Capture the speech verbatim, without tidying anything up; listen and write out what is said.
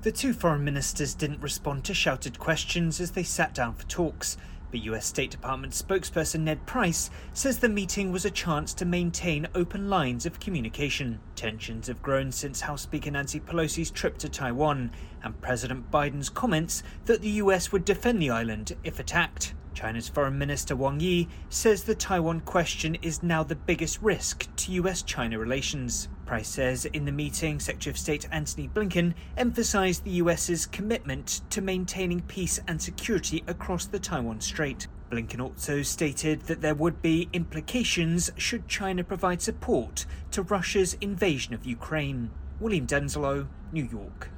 The two foreign ministers didn't respond to shouted questions as they sat down for talks, but U S State Department spokesperson Ned Price says the meeting was a chance to maintain open lines of communication. Tensions have grown since House Speaker Nancy Pelosi's trip to Taiwan and President Biden's comments that the U S would defend the island if attacked. China's Foreign Minister Wang Yi says the Taiwan question is now the biggest risk to U S China relations. Price says in the meeting, Secretary of State Antony Blinken emphasised the US's commitment to maintaining peace and security across the Taiwan Strait. Blinken also stated that there would be implications should China provide support to Russia's invasion of Ukraine. William Denzelo, New York.